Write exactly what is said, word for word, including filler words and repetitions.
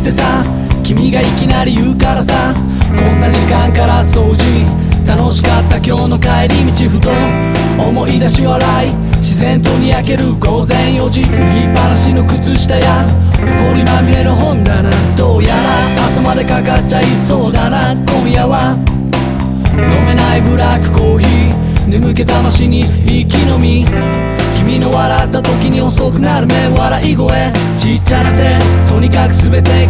ってさ、君がいきなり言うからさ、こんな時間から掃除、楽しかった今日の帰り道、ふと思い出し笑い、自然とにやける午前よじ、脱ぎっぱなしの靴下や埃まみれの本棚、どうやら朝までかかっちゃいそうだな。今夜は飲めないブラックコーヒー、眠気覚ましに息のみ、君の笑った時に遅くなる目、笑い声ちっちゃな手、とにかく全て